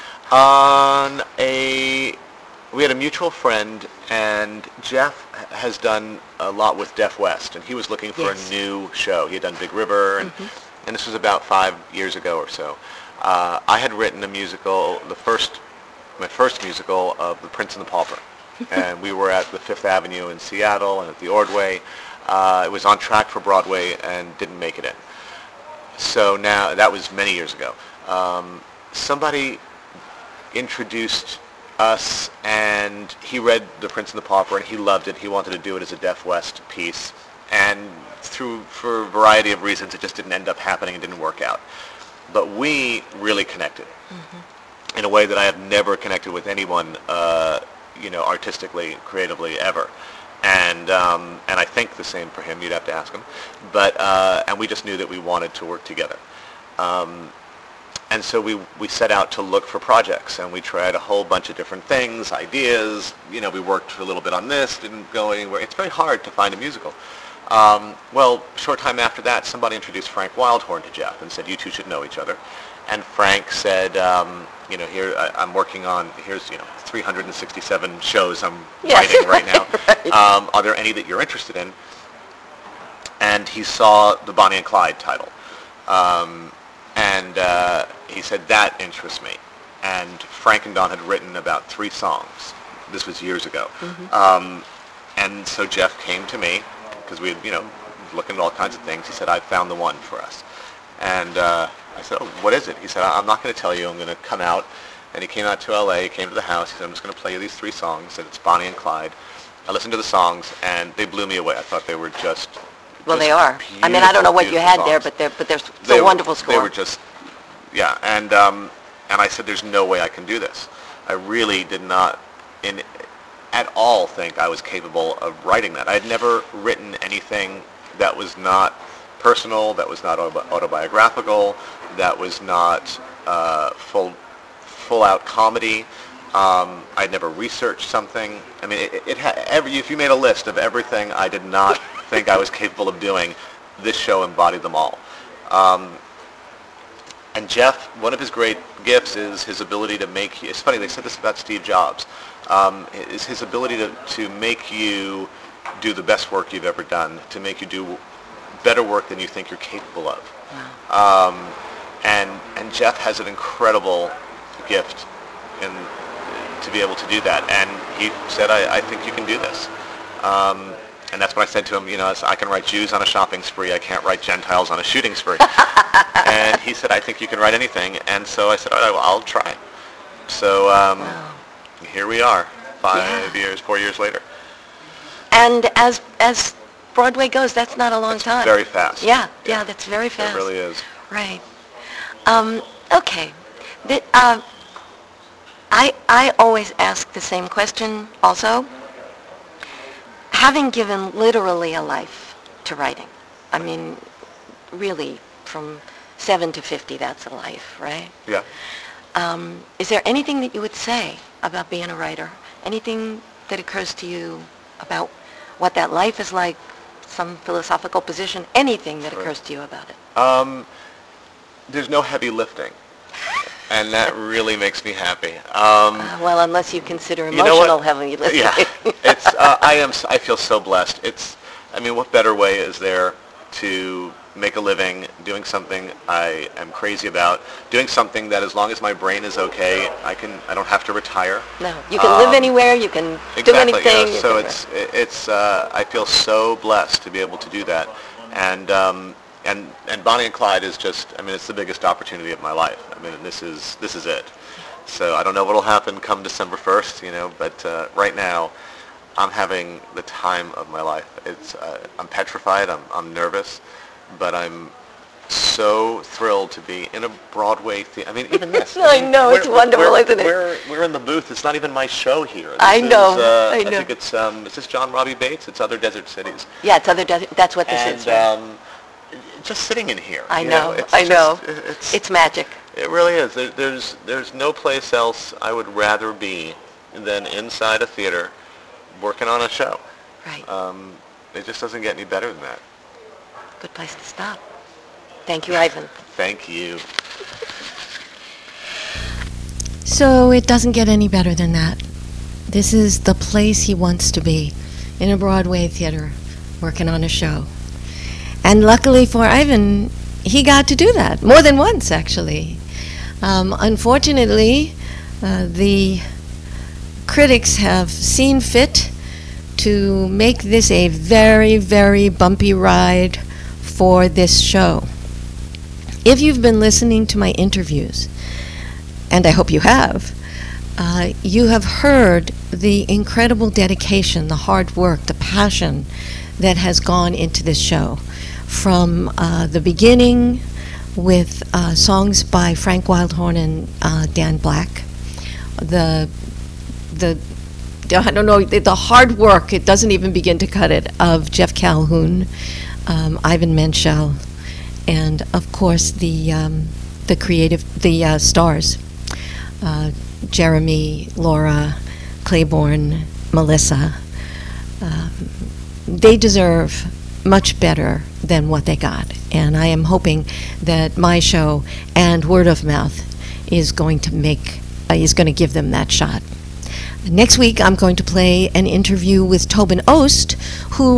S6: We had a mutual friend, and Jeff has done a lot with Deaf West, and he was looking for a new show. He had done Big River, and this was about 5 years ago or so. I had written a musical, my first musical of The Prince and the Pauper, and we were at the Fifth Avenue in Seattle and at the Ordway. It was on track for Broadway and didn't make it in. So now, that was many years ago. Somebody introduced us, and he read The Prince and the Pauper, and he loved it. He wanted to do it as a Deaf West piece, and for a variety of reasons, it just didn't end up happening and didn't work out. But we really connected in a way that I have never connected with anyone, artistically, creatively, ever. And I think the same for him. You'd have to ask him. But and we just knew that we wanted to work together. And so we set out to look for projects, and we tried a whole bunch of different things, ideas. We worked a little bit on this, didn't go anywhere. It's very hard to find a musical. Well, short time after that, somebody introduced Frank Wildhorn to Jeff and said, you two should know each other. And Frank said, here I'm working on, here's 367 shows I'm writing right now.
S7: Right.
S6: Are there any that you're interested in? And he saw the Bonnie and Clyde title. And he said, that interests me. And Frank and Don had written about 3 songs. This was years ago. Mm-hmm. And so Jeff came to me, because we had, looking at all kinds of things. He said, I found the one for us. And I said, oh, what is it? He said, I'm not going to tell you. I'm going to come out. And he came out to L.A., came to the house. He said, I'm just going to play you these 3 songs. And it's Bonnie and Clyde. I listened to the songs, and they blew me away. I thought they were just...
S7: Well, they are. I mean, I don't know what you had there, but they're a wonderful score.
S6: They were just, yeah. And I said, there's no way I can do this. I really did not at all think I was capable of writing that. I had never written anything that was not personal, that was not autobiographical, that was not full-out comedy. I'd never researched something. I mean, if you made a list of everything I did not think I was capable of doing, this show embodied them all. And Jeff, one of his great gifts is his ability to make you, it's funny, they said this about Steve Jobs, is his ability to make you do the best work you've ever done, to make you do better work than you think you're capable of. Wow. And Jeff has an incredible gift to be able to do that. And he said, I think you can do this. And that's what I said to him, I can write Jews on a shopping spree. I can't write Gentiles on a shooting spree. And he said, I think you can write anything. And so I said, all right, well, I'll try. So wow. Here we are, 4 years later.
S7: And as Broadway goes, that's not a long time.
S6: Very fast.
S7: Yeah, that's very fast.
S6: It really is.
S7: Right. Okay. I always ask the same question also. Having given literally a life to writing, I mean, really, from 7 to 50, that's a life, right?
S6: Yeah.
S7: Is there anything that you would say about being a writer? Anything that occurs to you about what that life is like, some philosophical position, anything that occurs to you about it?
S6: There's no heavy lifting. And that really makes me happy.
S7: Well, unless you consider emotional heavy lifting.
S6: Yeah, I feel so blessed. What better way is there to make a living doing something I am crazy about, doing something that as long as my brain is okay, I don't have to retire.
S7: No, you can live anywhere, you can do anything.
S6: So it's I feel so blessed to be able to do that. And Bonnie and Clyde is just, it's the biggest opportunity of my life. This is it. So I don't know what will happen come December 1st, but right now I'm having the time of my life. I'm petrified, I'm nervous, but I'm so thrilled to be in a Broadway theater. Even this.
S7: I know, it's wonderful, isn't it?
S6: We're in the booth. It's not even my show here.
S7: I know.
S6: I think it's, is this John Robbie Bates? It's Other Desert Cities.
S7: Yeah, it's Other Desert, that's what this is.
S6: And just sitting in here.
S7: I know. It's magic.
S6: It really is. There's no place else I would rather be than inside a theater working on a show.
S7: Right.
S6: It just doesn't get any better than that.
S7: Good place to stop. Thank you, Ivan.
S6: Thank you.
S1: So it doesn't get any better than that. This is the place he wants to be, in a Broadway theater, working on a show. And luckily for Ivan, he got to do that, more than once, actually. Unfortunately, the critics have seen fit to make this a very, very bumpy ride for this show. If you've been listening to my interviews, and I hope you have heard the incredible dedication, the hard work, the passion that has gone into this show. From the beginning with songs by Frank Wildhorn and Dan Black, the I don't know, the hard work, it doesn't even begin to cut it, of Jeff Calhoun, Ivan Menschel, and of course the stars, Jeremy, Laura, Claiborne, Melissa. They deserve much better than what they got, and I am hoping that my show and word of mouth is going to give them that shot. Next week, I'm going to play an interview with Tobin Ost, who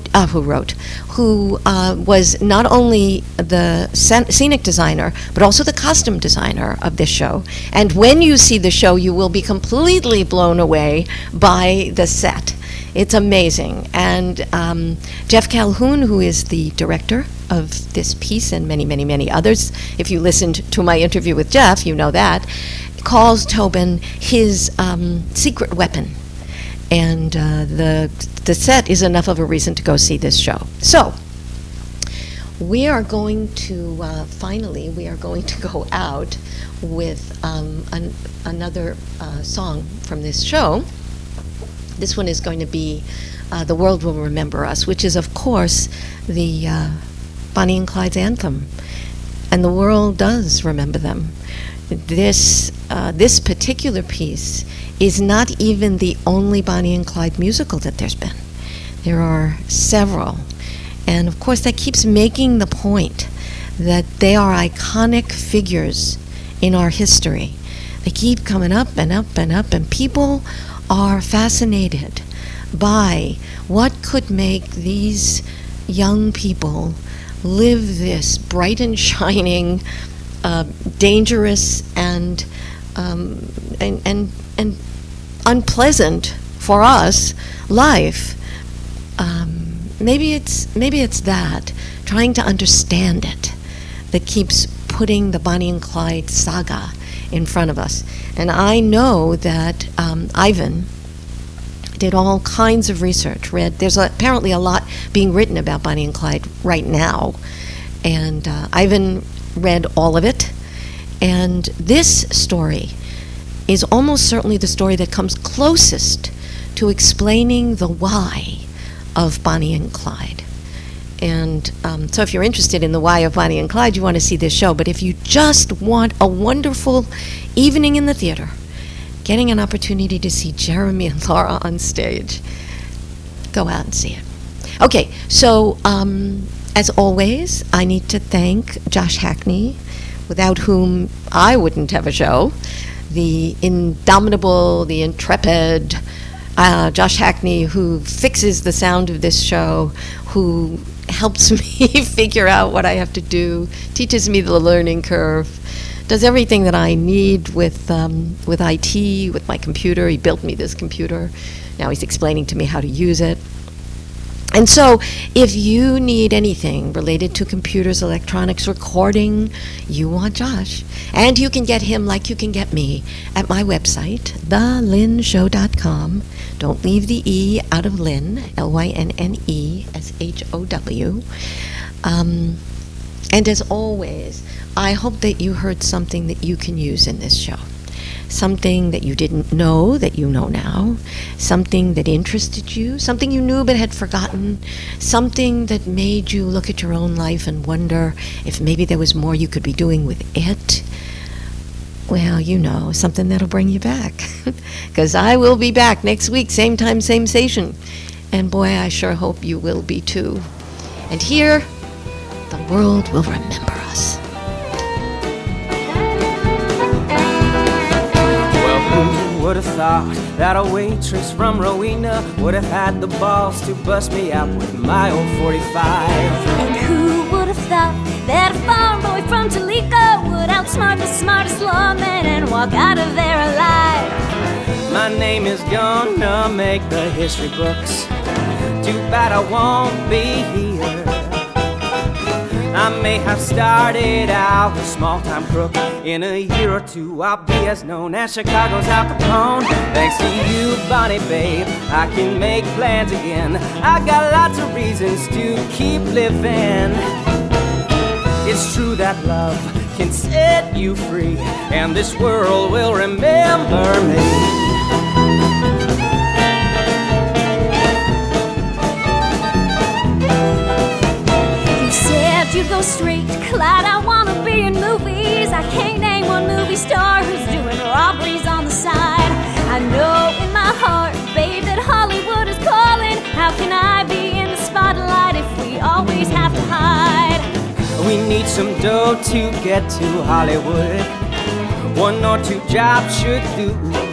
S1: was not only the scenic designer, but also the costume designer of this show. And when you see the show, you will be completely blown away by the set. It's amazing. And Jeff Calhoun, who is the director of this piece and many, many, many others, if you listened to my interview with Jeff, you know that, calls Tobin his secret weapon. And the set is enough of a reason to go see this show. So we are going to, finally, go out with another song from this show. This one is going to be The World Will Remember Us, which is, of course, the Bonnie and Clyde's anthem. And the world does remember them. This particular piece is not even the only Bonnie and Clyde musical that there's been. There are several. And, of course, that keeps making the point that they are iconic figures in our history. They keep coming up and up and up, and people are fascinated by what could make these young people live this bright and shining, dangerous and unpleasant for us life. Maybe it's that, trying to understand it, that keeps putting the Bonnie and Clyde saga in front of us. And I know that Ivan did all kinds of research. There's apparently a lot being written about Bonnie and Clyde right now, and Ivan read all of it. And this story is almost certainly the story that comes closest to explaining the why of Bonnie and Clyde. And so if you're interested in the why of Bonnie and Clyde, you want to see this show. But if you just want a wonderful evening in the theater, getting an opportunity to see Jeremy and Laura on stage, go out and see it. Okay, so as always, I need to thank Josh Hackney, without whom I wouldn't have a show. The indomitable, the intrepid Josh Hackney, who fixes the sound of this show, who helps me figure out what I have to do, teaches me the learning curve, does everything that I need with IT, with my computer. He built me this computer. Now he's explaining to me how to use it. And so if you need anything related to computers, electronics, recording, you want Josh. And you can get him like you can get me at my website, thelynshow.com. Don't leave the E out of Lynn, LYNNESHOW. And as always, I hope that you heard something that you can use in this show. Something that you didn't know that you know now, something that interested you, something you knew but had forgotten, something that made you look at your own life and wonder if maybe there was more you could be doing with it. Well, you know, something that'll bring you back. Because I will be back next week, same time, same station. And boy, I sure hope you will be too. And here, the world will remember us.
S3: Who would have thought that a waitress from Rowena would have had the balls to bust me out with my old 45?
S4: And who would have thought that a farm boy from Toledo would outsmart the smartest lawman and walk out of there alive?
S3: My name is gonna make the history books. Too bad I won't be here. I may have started out a small-time crook. In a year or two, I'll be as known as Chicago's Al Capone. Thanks to you, Bonnie, babe, I can make plans again. I got lots of reasons to keep living. It's true that love can set you free, and this world will remember me.
S4: street, glad I wanna be in movies. I can't name one movie star who's doing robberies on the side. I know in my heart, babe, that Hollywood is calling. How can I be in the spotlight if we always have to hide?
S3: We need some dough to get to Hollywood. 1 or 2 jobs should do.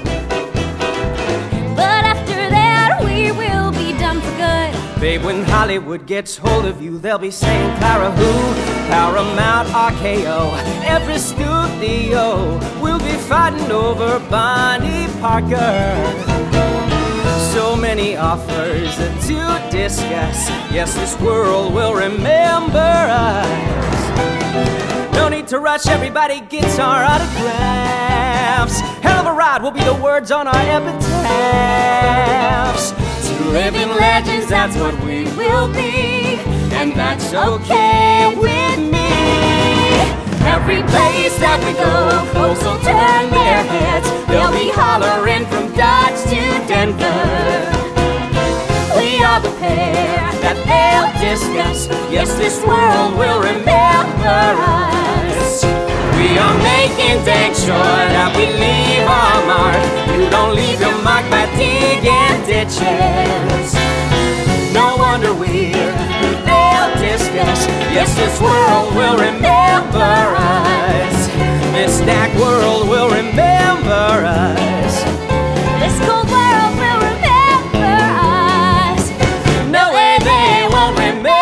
S4: But after that, we will be done for good.
S3: Babe, when Hollywood gets hold of you, they'll be saying Clara who? Paramount, RKO. Every studio will be fighting over Bonnie Parker. So many offers to discuss. Yes, this world will remember us. No need to rush, everybody gets our autographs. Hell of a ride will be the words on our epitaphs. Two living legends, that's what we will be. And that's okay with me. Every place that we go, folks will turn their heads. They'll be hollering from Dodge to Denver. We are the pair that they'll discuss. Yes, this world will remember us. We are making dang sure that we leave our mark. You don't leave your mark by digging ditches. No wonder we're who they'll discuss. Yes, this world will remember us. This stack world will remember us.
S4: This cold world will remember us.
S3: No way they won't remember.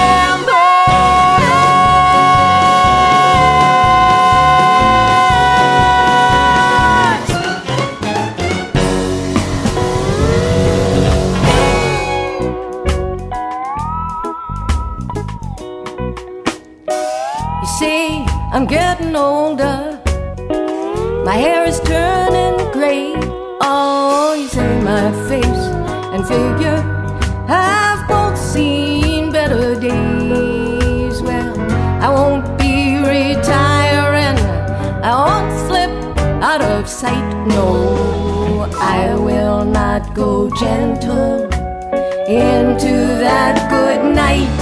S2: I'm getting older, my hair is turning gray. Oh, you say my face and figure have both seen better days. Well, I won't be retiring, I won't slip out of sight. No, I will not go gentle into that good night.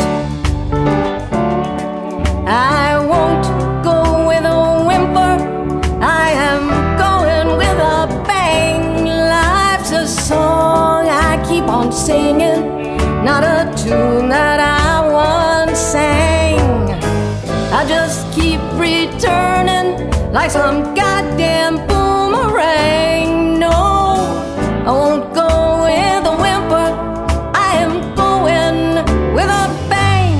S2: I won't go with a whimper, I am going with a bang. Life's a song I keep on singing, not a tune that I once sang. I just keep returning like some goddamn boomerang. No, I won't go with a whimper, I am going with a bang.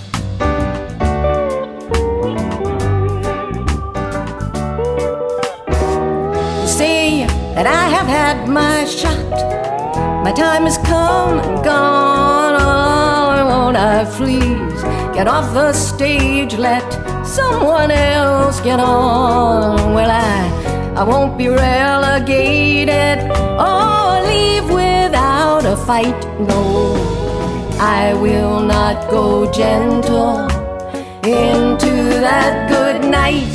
S2: That I have had my shot, my time has come and gone. Oh, won't I please get off the stage, let someone else get on. Well, I won't be relegated or leave without a fight. No, I will not go gentle into that good night.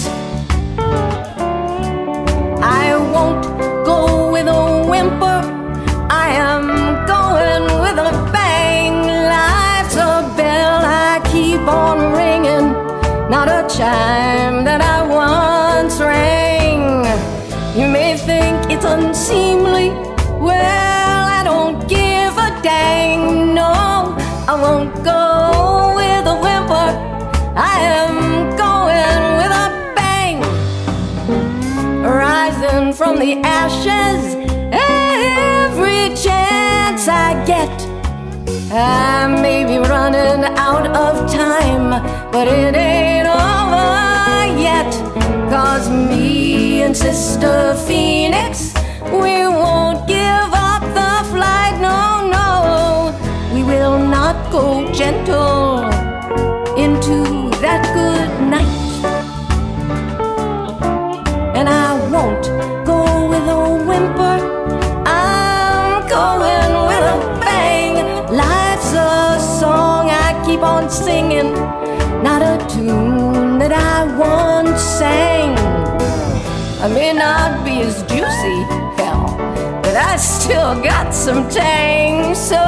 S2: I won't go with a whimper, I am going with a bang. Life's a bell I keep on ringing, not a chime that I once rang. You may think it's unseemly, well, I don't give a dang. No, I won't go with a whimper, I am going with a bang. Rising from the ashes every chance I get. I may be running out of time, but it ain't over yet. 'Cause me and Sister Phoenix, we won't give up the flight. No, no, we will not go gentle into that good night. And I won't go with a whimper, I'm going with a bang. Life's a song I keep on singing, not a tune that I once sang. I may not be as juicy, hell, but I still got some tang. So